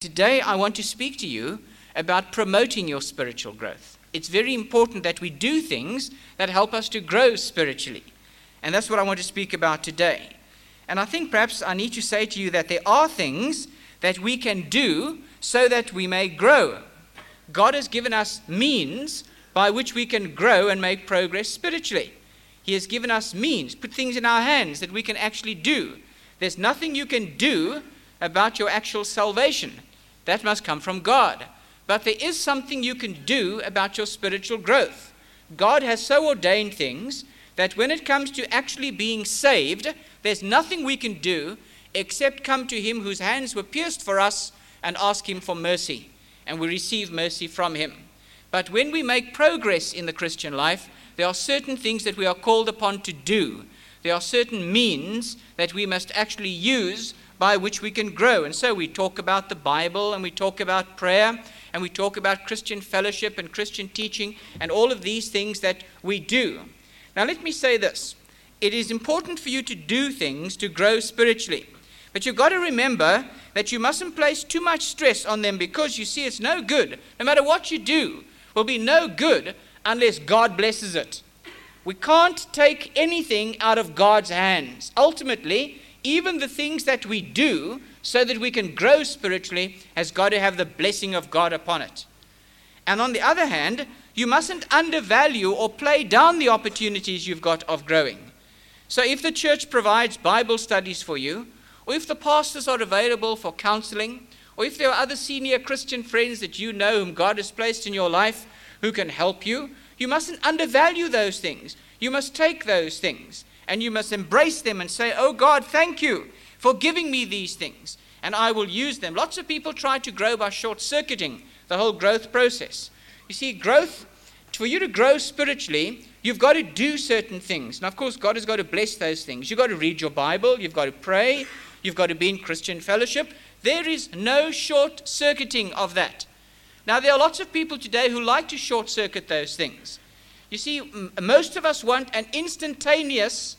Today, I want to speak to you about promoting your spiritual growth. It's very important that we do things that help us to grow spiritually. And that's what I want to speak about today. And I think perhaps I need to say to you that there are things that we can do so that we may grow. God has given us means by which we can grow and make progress spiritually. He has given us means, put things in our hands that we can actually do. There's nothing you can do about your actual salvation. That must come from God. But there is something you can do about your spiritual growth. God has so ordained things that when it comes to actually being saved, there's nothing we can do except come to Him whose hands were pierced for us and ask Him for mercy. And we receive mercy from Him. But when we make progress in the Christian life, there are certain things that we are called upon to do. There are certain means that we must actually use by which we can grow. And so we talk about the Bible, and we talk about prayer, and we talk about Christian fellowship and Christian teaching, and all of these things that we do. Now let me say this. It is important for you to do things to grow spiritually. But you've got to remember that you mustn't place too much stress on them, because you see it's no good. No matter what you do, will be no good unless God blesses it. We can't take anything out of God's hands. Ultimately, even the things that we do so that we can grow spiritually has got to have the blessing of God upon it. And on the other hand, you mustn't undervalue or play down the opportunities you've got of growing. So if the church provides Bible studies for you, or if the pastors are available for counseling, or if there are other senior Christian friends that you know whom God has placed in your life who can help you, you mustn't undervalue those things. You must take those things and you must embrace them and say, "Oh God, thank you for giving me these things, and I will use them." Lots of people try to grow by short-circuiting the whole growth process. You see, growth, for you to grow spiritually, you've got to do certain things. And of course, God has got to bless those things. You've got to read your Bible, you've got to pray, you've got to be in Christian fellowship. There is no short-circuiting of that. Now, there are lots of people today who like to short-circuit those things. You see, most of us want an instantaneous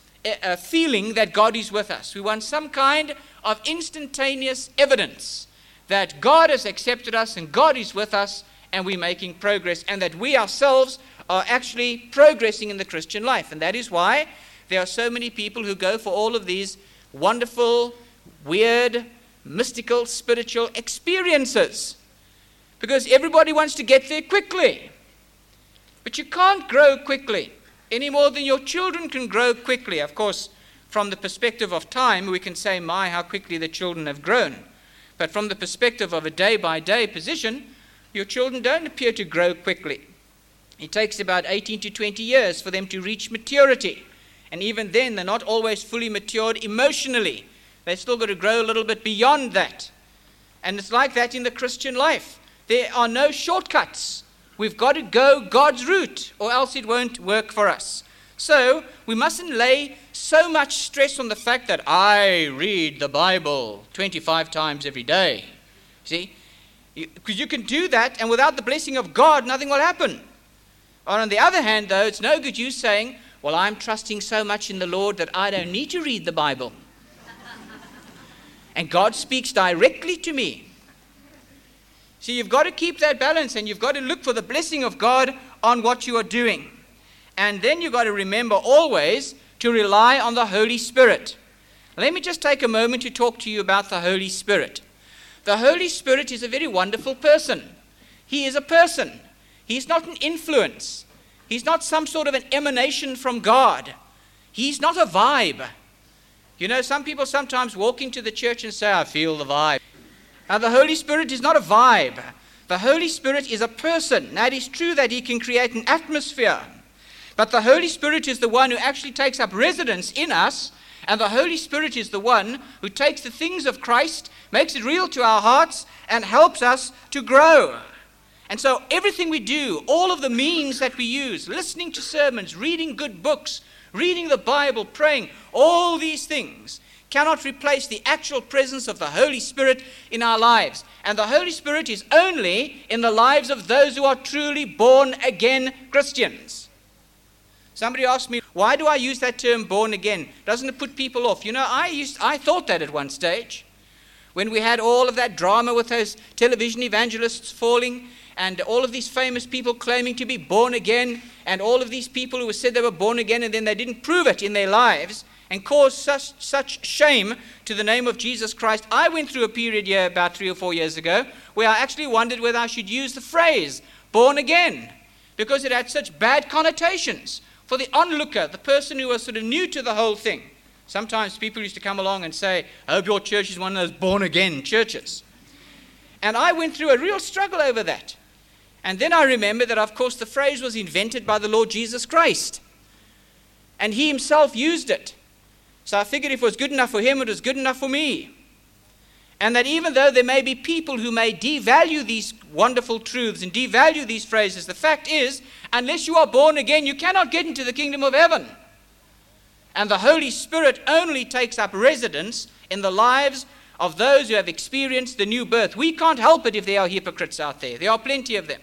feeling that God is with us. We want some kind of instantaneous evidence that God has accepted us and God is with us and we're making progress, and that we ourselves are actually progressing in the Christian life. And that is why there are so many people who go for all of these wonderful, weird, mystical, spiritual experiences, because everybody wants to get there quickly. But you can't grow quickly any more than your children can grow quickly. Of course, from the perspective of time, we can say, "My, how quickly the children have grown." But from the perspective of a day-by-day position, your children don't appear to grow quickly. It takes about 18 to 20 years for them to reach maturity. And even then, they're not always fully matured emotionally. They've still got to grow a little bit beyond that. And it's like that in the Christian life. There are no shortcuts. We've got to go God's route, or else it won't work for us. So we mustn't lay so much stress on the fact that I read the Bible 25 times every day. See? Because you can do that, and without the blessing of God, nothing will happen. Or on the other hand, though, it's no good you saying, "Well, I'm trusting so much in the Lord that I don't need to read the Bible. And God speaks directly to me." So you've got to keep that balance, and you've got to look for the blessing of God on what you are doing. And then you've got to remember always to rely on the Holy Spirit. Let me just take a moment to talk to you about the Holy Spirit. The Holy Spirit is a very wonderful person. He is a person. He's not an influence. He's not some sort of an emanation from God. He's not a vibe. You know, some people sometimes walk into the church and say, "I feel the vibe." Now, the Holy Spirit is not a vibe. The Holy Spirit is a person. Now, it is true that He can create an atmosphere. But the Holy Spirit is the one who actually takes up residence in us. And the Holy Spirit is the one who takes the things of Christ, makes it real to our hearts, and helps us to grow. And so everything we do, all of the means that we use, listening to sermons, reading good books, reading the Bible, praying, all these things cannot replace the actual presence of the Holy Spirit in our lives. And the Holy Spirit is only in the lives of those who are truly born again Christians. Somebody asked me, "Why do I use that term born again? Doesn't it put people off?" You know, I thought that at one stage. when we had all of that drama with those television evangelists falling, and all of these famous people claiming to be born again, and all of these people who said they were born again and then they didn't prove it in their lives and caused such shame to the name of Jesus Christ. I went through a period here about 3 or 4 years ago where I actually wondered whether I should use the phrase born again, because it had such bad connotations for the onlooker, the person who was sort of new to the whole thing. Sometimes people used to come along and say, I hope your church is one of those born again churches. And I went through a real struggle over that. And then I remember that, of course, the phrase was invented by the Lord Jesus Christ. And he himself used it. So I figured if it was good enough for him, it was good enough for me. And that even though there may be people who may devalue these wonderful truths and devalue these phrases, the fact is, unless you are born again, you cannot get into the kingdom of heaven. And the Holy Spirit only takes up residence in the lives of those who have experienced the new birth. We can't help it if there are hypocrites out there. There are plenty of them.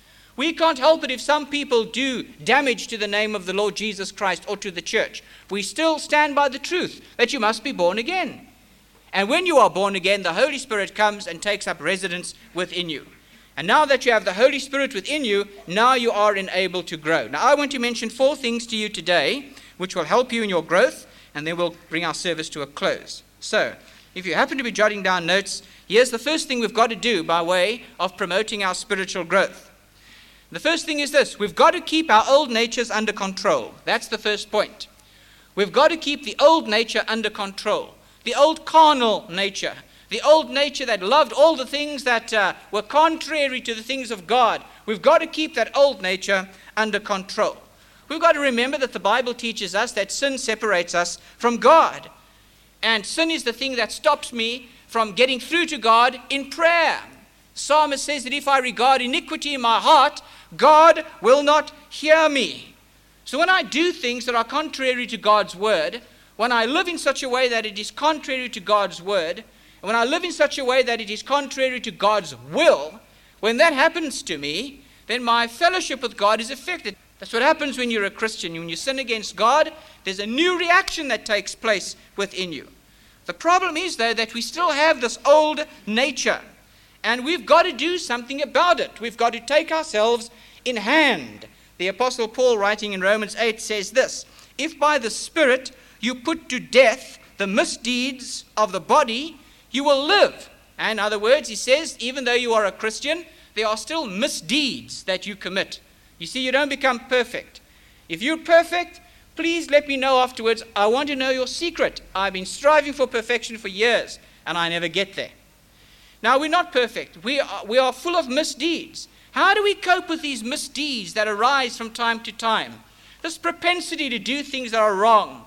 We can't help it if some people do damage to the name of the Lord Jesus Christ or to the church. We still stand by the truth that you must be born again. And when you are born again, the Holy Spirit comes and takes up residence within you. And now that you have the Holy Spirit within you, now you are enabled to grow. Now I want to mention 4 things to you today which will help you in your growth, and then we'll bring our service to a close. So, if you happen to be jotting down notes, here's the first thing we've got to do by way of promoting our spiritual growth. The first thing is this: we've got to keep our old natures under control. That's the first point. We've got to keep the old nature under control. The old carnal nature. The old nature that loved all the things that were contrary to the things of God. We've got to keep that old nature under control. We've got to remember that the Bible teaches us that sin separates us from God. And sin is the thing that stops me from getting through to God in prayer. Psalmist says that if I regard iniquity in my heart, God will not hear me. So when I do things that are contrary to God's word, when I live in such a way that it is contrary to God's word, and when I live in such a way that it is contrary to God's will, when that happens to me, then my fellowship with God is affected. That's what happens when you're a Christian. When you sin against God, there's a new reaction that takes place within you. The problem is, though, that we still have this old nature. And we've got to do something about it. We've got to take ourselves in hand. The Apostle Paul, writing in Romans 8, says this: if by the Spirit you put to death the misdeeds of the body, you will live. And in other words, he says, even though you are a Christian, there are still misdeeds that you commit. You see, you don't become perfect. If you're perfect, please let me know afterwards. I want to know your secret. I've been striving for perfection for years, and I never get there. Now, we're not perfect. We are full of misdeeds. How do we cope with these misdeeds that arise from time to time? This propensity to do things that are wrong.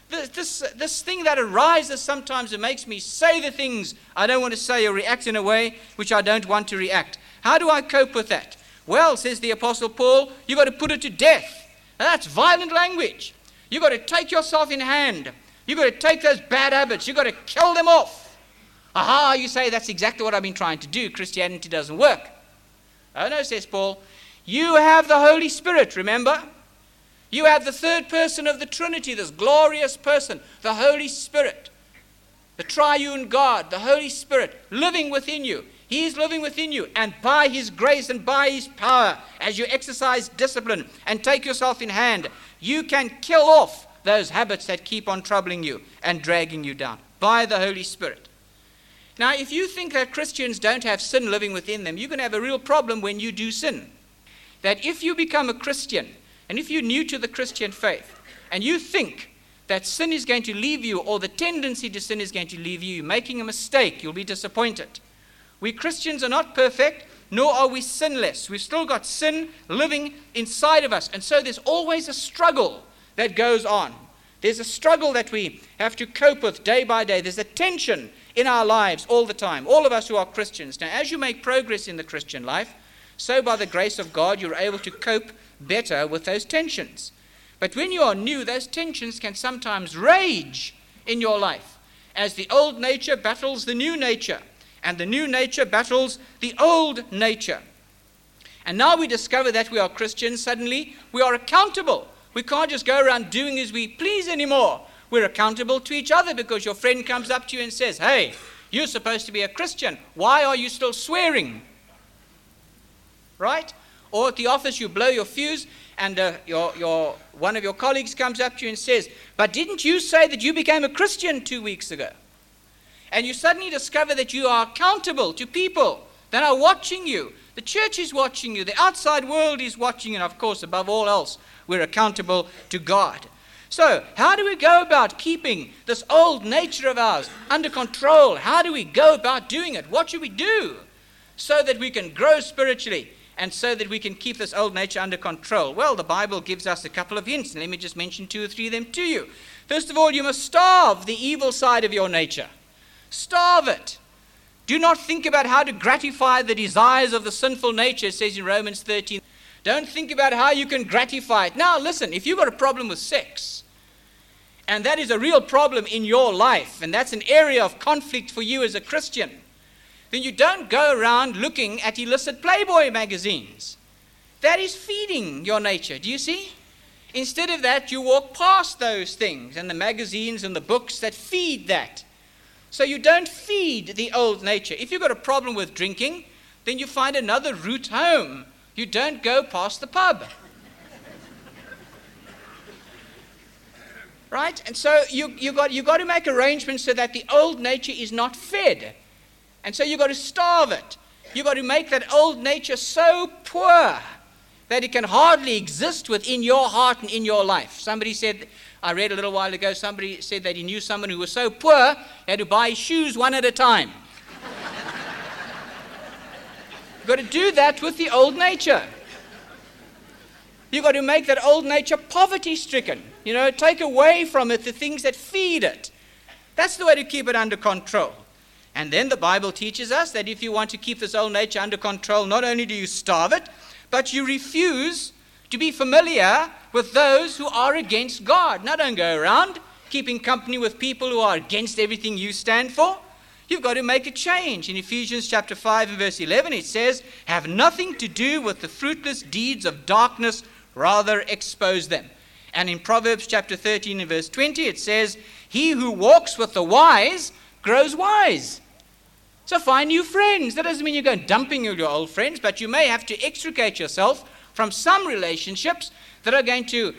This thing that arises sometimes that makes me say the things I don't want to say or react in a way which I don't want to react. How do I cope with that? Well, says the Apostle Paul, you've got to put it to death. Now, that's violent language. You've got to take yourself in hand. You've got to take those bad habits. You've got to kill them off. Aha, you say, that's exactly what I've been trying to do. Christianity doesn't work. Oh no, says Paul. You have the Holy Spirit, remember? You have the third person of the Trinity, this glorious person, the Holy Spirit. The triune God, the Holy Spirit, living within you. He is living within you, and by His grace and by His power, as you exercise discipline and take yourself in hand, you can kill off those habits that keep on troubling you and dragging you down by the Holy Spirit. Now, if you think that Christians don't have sin living within them, you're going to have a real problem when you do sin. That if you become a Christian, and if you're new to the Christian faith, and you think that sin is going to leave you, or the tendency to sin is going to leave you, you're making a mistake. You'll be disappointed. We Christians are not perfect, nor are we sinless. We've still got sin living inside of us. And so there's always a struggle that goes on. There's a struggle that we have to cope with day by day. There's a tension in our lives all the time, all of us who are Christians. Now, as you make progress in the Christian life, so by the grace of God, you're able to cope better with those tensions. But when you are new, those tensions can sometimes rage in your life as the old nature battles the new nature, and the new nature battles the old nature. And now we discover that we are Christians. Suddenly, we are accountable. We can't just go around doing as we please anymore. We're accountable to each other, because your friend comes up to you and says, hey, You're supposed to be a Christian. Why are you still swearing? Right? Or at the office you blow your fuse and one of your colleagues comes up to you and says, but didn't you say that you became a Christian 2 weeks ago? And you suddenly discover that you are accountable to people that are watching you. The church is watching you. The outside world is watching you. And of course, above all else, we're accountable to God. So, how do we go about keeping this old nature of ours under control? How do we go about doing it? What should we do so that we can grow spiritually and so that we can keep this old nature under control? Well, the Bible gives us a couple of hints. Let me just mention 2 or 3 of them to you. First of all, you must starve the evil side of your nature. Starve it. Do not think about how to gratify the desires of the sinful nature, it says in Romans 13. Don't think about how you can gratify it. Now, listen, if you've got a problem with sex, and that is a real problem in your life, and that's an area of conflict for you as a Christian, then you don't go around looking at illicit Playboy magazines. That is feeding your nature, do you see? Instead of that, you walk past those things and the magazines and the books that feed that. So you don't feed the old nature. If you've got a problem with drinking, then you find another route home. You don't go past the pub. Right? And so you got to make arrangements so that the old nature is not fed. And so you've got to starve it. You've got to make that old nature so poor that it can hardly exist within your heart and in your life. Somebody said, I read a little while ago, somebody said that he knew someone who was so poor, he had to buy his shoes one at a time. You've got to do that with the old nature. You've got to make that old nature poverty-stricken. Take away from it the things that feed it. That's the way to keep it under control. And then the Bible teaches us that if you want to keep this old nature under control, not only do you starve it, but you refuse to be familiar with those who are against God. Now, don't go around keeping company with people who are against everything you stand for. You've got to make a change. In Ephesians chapter 5 and verse 11, it says, have nothing to do with the fruitless deeds of darkness, rather expose them. And in Proverbs chapter 13 and verse 20, it says, he who walks with the wise grows wise. So find new friends. That doesn't mean you're going dumping your old friends, but you may have to extricate yourself from some relationships that are going to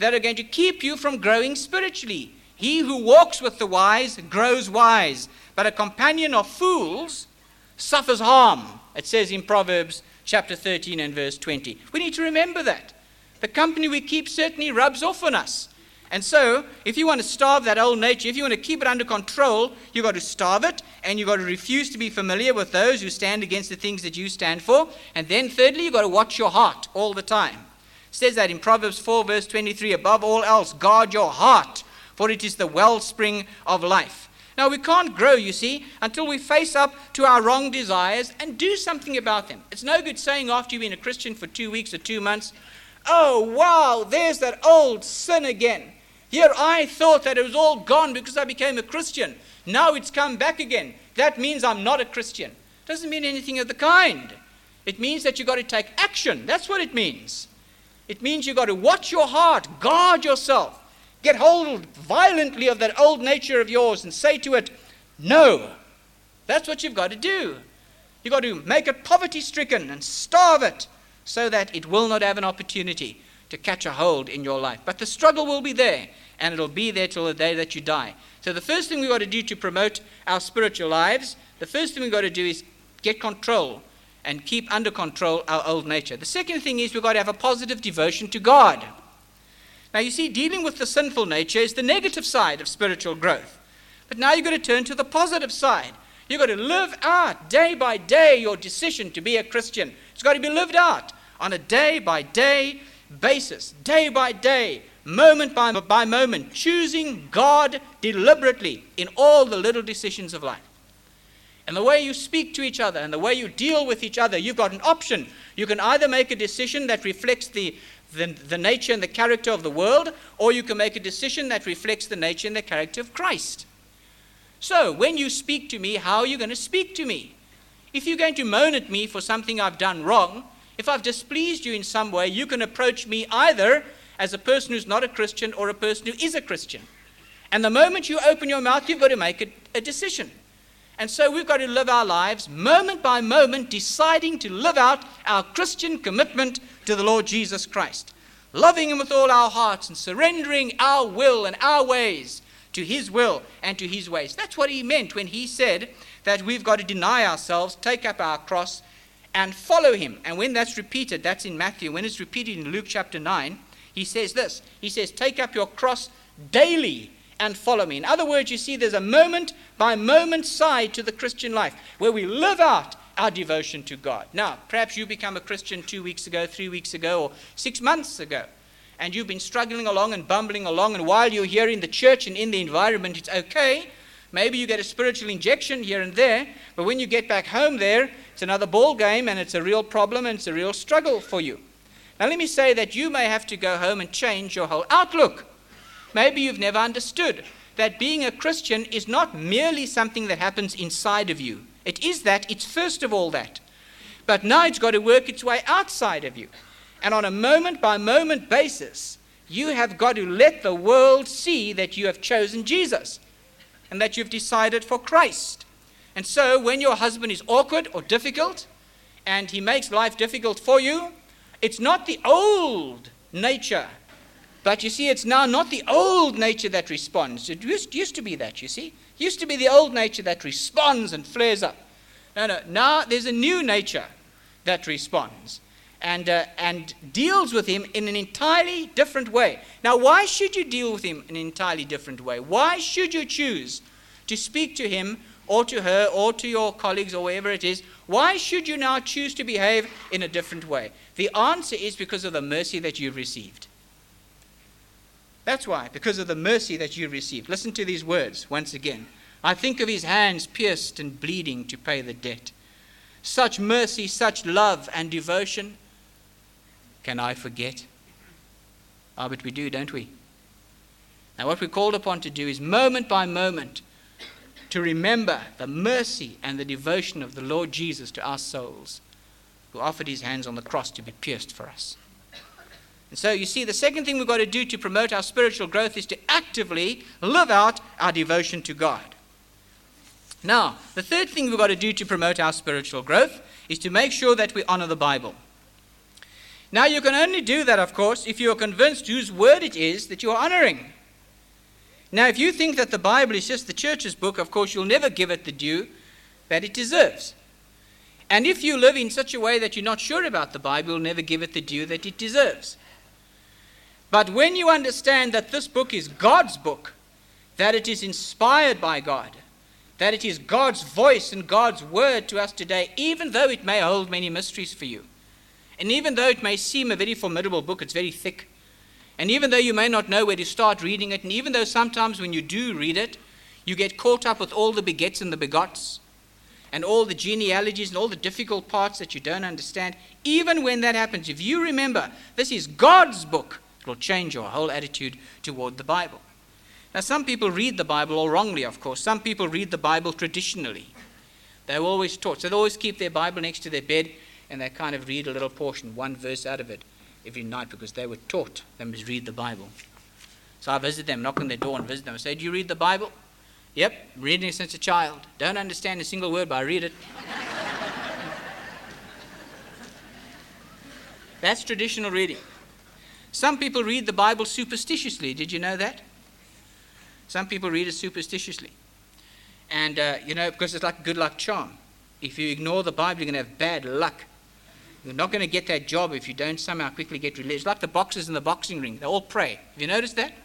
keep you from growing spiritually. He who walks with the wise grows wise, but a companion of fools suffers harm. It says in Proverbs chapter 13 and verse 20. We need to remember that. The company we keep certainly rubs off on us. And so, if you want to starve that old nature, if you want to keep it under control, you've got to starve it, and you've got to refuse to be familiar with those who stand against the things that you stand for. And then thirdly, you've got to watch your heart all the time. It says that in Proverbs 4 verse 23, above all else, guard your heart, for it is the wellspring of life. Now, we can't grow, you see, until we face up to our wrong desires and do something about them. It's no good saying after you've been a Christian for 2 weeks or 2 months, oh, wow, there's that old sin again. Here I thought that it was all gone because I became a Christian. Now it's come back again. That means I'm not a Christian. It doesn't mean anything of the kind. It means that you've got to take action. That's what it means. It means you've got to watch your heart, guard yourself, get hold violently of that old nature of yours and say to it, no. That's what you've got to do. You've got to make it poverty-stricken and starve it so that it will not have an opportunity to catch a hold in your life. But the struggle will be there, and it'll be there till the day that you die. So the first thing we've got to do to promote our spiritual lives, the first thing we've got to do is get control and keep under control our old nature. The second thing is we've got to have a positive devotion to God. Now you see, dealing with the sinful nature is the negative side of spiritual growth. But now you've got to turn to the positive side. You've got to live out day by day your decision to be a Christian. It's got to be lived out on a day-by-day basis, day by day, moment by moment, choosing God deliberately in all the little decisions of life. And the way you speak to each other and the way you deal with each other, you've got an option. You can either make a decision that reflects the nature and the character of the world, or you can make a decision that reflects the nature and the character of Christ. So, when you speak to me, how are you going to speak to me? If you're going to moan at me for something I've done wrong, if I've displeased you in some way, you can approach me either as a person who's not a Christian or a person who is a Christian. And the moment you open your mouth, you've got to make a decision. And so we've got to live our lives moment by moment, deciding to live out our Christian commitment to the Lord Jesus Christ, loving Him with all our hearts and surrendering our will and our ways to His will and to His ways. That's what He meant when He said that we've got to deny ourselves, take up our cross, and follow Him. And when that's repeated, that's in Matthew. When it's repeated in Luke chapter 9, He says this. He says, take up your cross daily and follow me. In other words, you see, there's a moment by moment side to the Christian life where we live out our devotion to God. Now, perhaps you become a Christian 2 weeks ago, 3 weeks ago, or 6 months ago, and you've been struggling along and bumbling along, and while you're here in the church and in the environment, it's okay. Maybe you get a spiritual injection here and there, but when you get back home there, it's another ball game, and it's a real problem, and it's a real struggle for you. Now, let me say that you may have to go home and change your whole outlook. Maybe you've never understood that being a Christian is not merely something that happens inside of you. It is that. It's first of all that. But now it's got to work its way outside of you. And on a moment-by-moment basis, you have got to let the world see that you have chosen Jesus and that you've decided for Christ. And so when your husband is awkward or difficult and he makes life difficult for you, it's not the old nature. But you see, it's now not the old nature that responds. It used to be that, you see. It used to be the old nature that responds and flares up. No. Now there's a new nature that responds and deals with him in an entirely different way. Now, why should you deal with him in an entirely different way? Why should you choose to speak to him or to her or to your colleagues or wherever it is? Why should you now choose to behave in a different way? The answer is because of the mercy that you've received. That's why, because of the mercy that you received. Listen to these words once again. I think of his hands pierced and bleeding to pay the debt. Such mercy, such love and devotion, can I forget? Ah, but we do, don't we? Now what we're called upon to do is moment by moment to remember the mercy and the devotion of the Lord Jesus to our souls, who offered his hands on the cross to be pierced for us. And so you see, the second thing we've got to do to promote our spiritual growth is to actively live out our devotion to God. Now, the third thing we've got to do to promote our spiritual growth is to make sure that we honor the Bible. Now, you can only do that, of course, if you are convinced whose word it is that you are honoring. Now, if you think that the Bible is just the church's book, of course, you'll never give it the due that it deserves. And if you live in such a way that you're not sure about the Bible, you'll never give it the due that it deserves. But when you understand that this book is God's book, that it is inspired by God, that it is God's voice and God's word to us today, even though it may hold many mysteries for you, and even though it may seem a very formidable book, it's very thick, and even though you may not know where to start reading it, and even though sometimes when you do read it, you get caught up with all the begets and the begots, and all the genealogies and all the difficult parts that you don't understand, even when that happens, if you remember this is God's book, it will change your whole attitude toward the Bible. Now, some people read the Bible all wrongly, of course. Some people read the Bible traditionally. They're always taught. So they always keep their Bible next to their bed, and they kind of read a little portion, one verse out of it every night, because they were taught they must read the Bible. So I visit them, knock on their door and visit them. I say, do you read the Bible? Yep, reading it since a child. Don't understand a single word, but I read it. That's traditional reading. Some people read the Bible superstitiously. Did you know that? Some people read it superstitiously. And, because it's like a good luck charm. If you ignore the Bible, you're going to have bad luck. You're not going to get that job if you don't somehow quickly get released. It's like the boxers in the boxing ring. They all pray. Have you noticed that?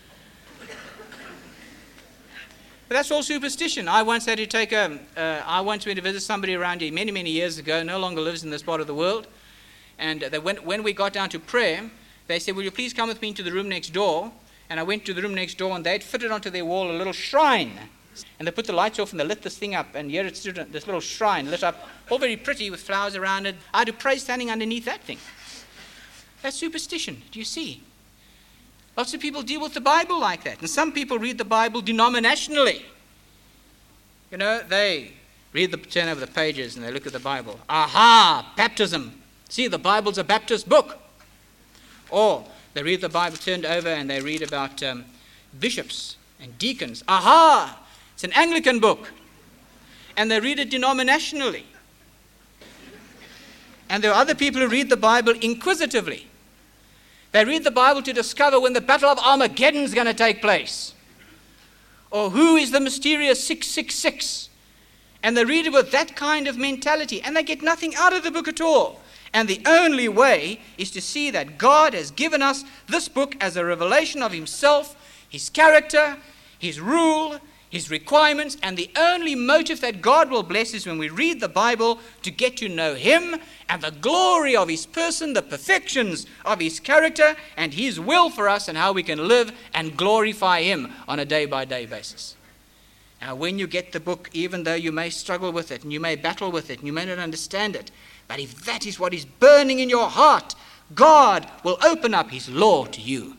But that's all superstition. I once had to I once went to visit somebody around here many, many years ago, no longer lives in this part of the world. And when we got down to prayer, they said, will you please come with me into the room next door? And I went to the room next door, and they'd fitted onto their wall a little shrine. And they put the lights off, and they lit this thing up, and here it stood, this little shrine lit up, all very pretty with flowers around it. I had to pray standing underneath that thing. That's superstition, do you see? Lots of people deal with the Bible like that. And some people read the Bible denominationally. You know, they turn over the pages, and they look at the Bible. Aha, baptism. See, the Bible's a Baptist book. Or they read the Bible turned over, and they read about bishops and deacons. Aha, it's an Anglican book. and they read it denominationally. And there are other people who read the Bible inquisitively. They read the Bible to discover when the Battle of Armageddon is going to take place, or who is the mysterious 666. And they read it with that kind of mentality, and they get nothing out of the book at all. And the only way is to see that God has given us this book as a revelation of himself, his character, his rule, his requirements, and the only motive that God will bless is when we read the Bible to get to know him and the glory of his person, the perfections of his character, and his will for us, and how we can live and glorify him on a day-by-day basis. Now, when you get the book, even though you may struggle with it, and you may battle with it, and you may not understand it, but if that is what is burning in your heart, God will open up his law to you,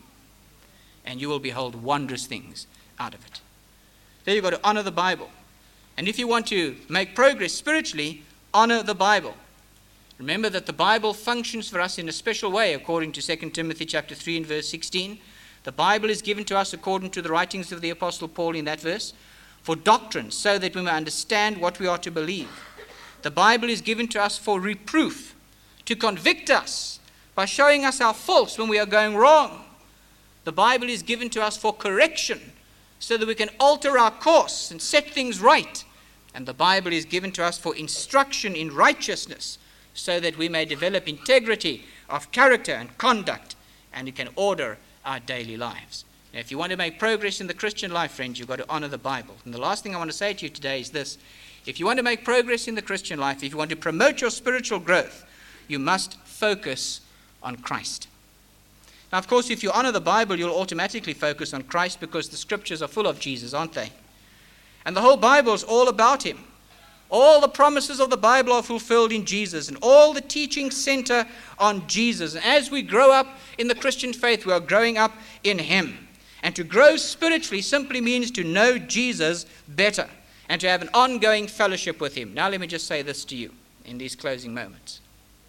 and you will behold wondrous things out of it. So you've got to honor the Bible. And if you want to make progress spiritually, honor the Bible. Remember that the Bible functions for us in a special way, according to 2 Timothy chapter 3 and verse 16. The Bible is given to us according to the writings of the Apostle Paul in that verse, for doctrine, so that we may understand what we are to believe. The Bible is given to us for reproof, to convict us by showing us our faults when we are going wrong. The Bible is given to us for correction, so that we can alter our course and set things right. And the Bible is given to us for instruction in righteousness, so that we may develop integrity of character and conduct, and we can order our daily lives. Now, if you want to make progress in the Christian life, friends, you've got to honor the Bible. And the last thing I want to say to you today is this. If you want to make progress in the Christian life, if you want to promote your spiritual growth, you must focus on Christ. Now, of course, if you honor the Bible, you'll automatically focus on Christ, because the scriptures are full of Jesus, aren't they? And the whole Bible is all about him. All the promises of the Bible are fulfilled in Jesus, and all the teachings center on Jesus. And as we grow up in the Christian faith, we are growing up in him. And to grow spiritually simply means to know Jesus better and to have an ongoing fellowship with him. Now let me just say this to you in these closing moments.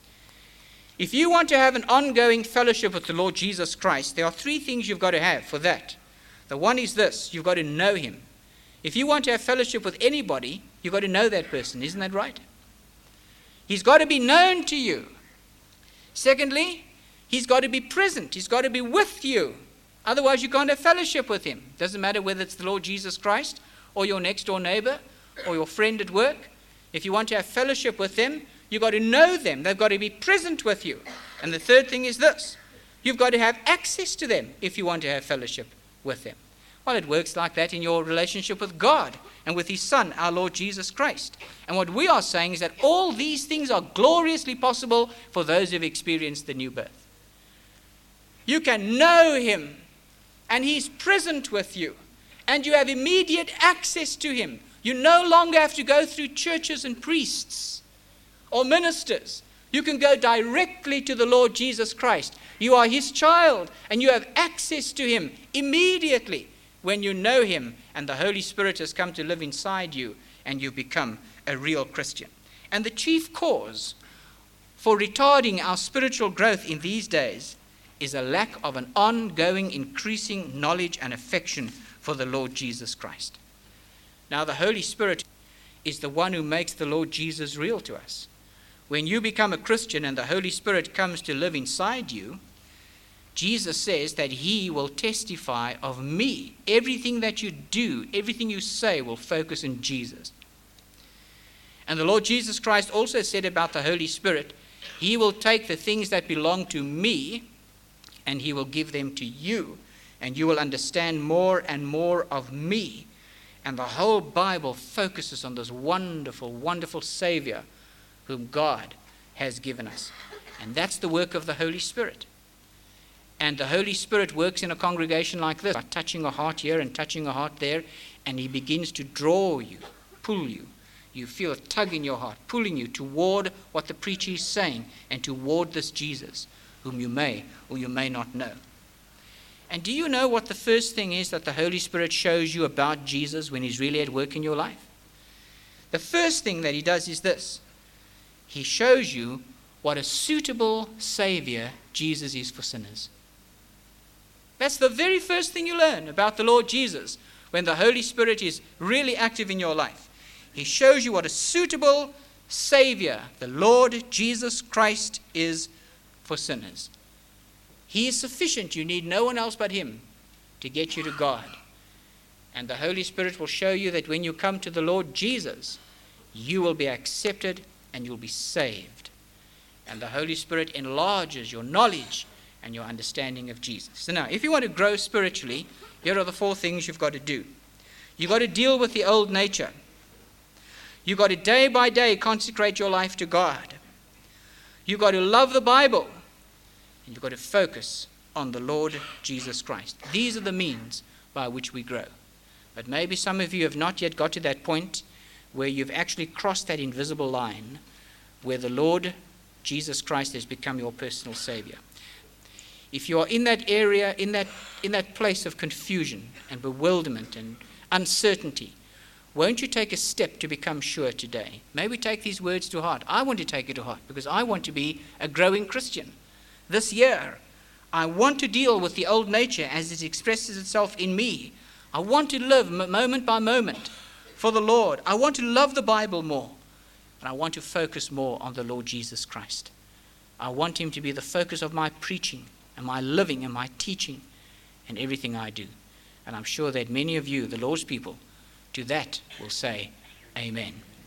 If you want to have an ongoing fellowship with the Lord Jesus Christ, there are three things you've got to have for that. The one is this: you've got to know him. If you want to have fellowship with anybody, you've got to know that person. Isn't that right? He's got to be known to you. Secondly, he's got to be present. He's got to be with you. Otherwise, you can't have fellowship with him. Doesn't matter whether it's the Lord Jesus Christ or your next door neighbor or your friend at work. If you want to have fellowship with them, you've got to know them. They've got to be present with you. And the third thing is this: you've got to have access to them if you want to have fellowship with them. Well, it works like that in your relationship with God and with his Son, our Lord Jesus Christ. And what we are saying is that all these things are gloriously possible for those who've experienced the new birth. You can know him, and he's present with you, and you have immediate access to him. You no longer have to go through churches and priests or ministers. You can go directly to the Lord Jesus Christ. You are his child, and you have access to him immediately when you know him, and the Holy Spirit has come to live inside you, and you become a real Christian. And the chief cause for retarding our spiritual growth in these days is a lack of an ongoing, increasing knowledge and affection for the Lord Jesus Christ. Now, the Holy Spirit is the one who makes the Lord Jesus real to us. When you become a Christian and the Holy Spirit comes to live inside you, Jesus says that he will testify of me. Everything that you do, everything you say will focus on Jesus. And the Lord Jesus Christ also said about the Holy Spirit, he will take the things that belong to me and he will give them to you, and you will understand more and more of me. And the whole Bible focuses on this wonderful, wonderful Savior whom God has given us. And that's the work of the Holy Spirit. And the Holy Spirit works in a congregation like this, by touching a heart here and touching a heart there, and he begins to draw you, pull you. You feel a tug in your heart, pulling you toward what the preacher is saying and toward this Jesus, whom you may or you may not know. And do you know what the first thing is that the Holy Spirit shows you about Jesus when he's really at work in your life? The first thing that he does is this: he shows you what a suitable Savior Jesus is for sinners. That's the very first thing you learn about the Lord Jesus when the Holy Spirit is really active in your life. He shows you what a suitable Savior the Lord Jesus Christ is for sinners. He is sufficient. You need no one else but him to get you to God. And the Holy Spirit will show you that when you come to the Lord Jesus, you will be accepted and you'll be saved. And the Holy Spirit enlarges your knowledge and your understanding of Jesus. So now, if you want to grow spiritually, here are the 4 things you've got to do. You've got to deal with the old nature. You've got to day by day consecrate your life to God. You've got to love the Bible. And you've got to focus on the Lord Jesus Christ. These are the means by which we grow. But maybe some of you have not yet got to that point where you've actually crossed that invisible line where the Lord Jesus Christ has become your personal Savior. If you are in that area, in that place of confusion and bewilderment and uncertainty, won't you take a step to become sure today? Maybe take these words to heart. I want to take it to heart because I want to be a growing Christian. This year, I want to deal with the old nature as it expresses itself in me. I want to live moment by moment for the Lord. I want to love the Bible more. And I want to focus more on the Lord Jesus Christ. I want him to be the focus of my preaching and my living and my teaching and everything I do. And I'm sure that many of you, the Lord's people, to that will say, Amen.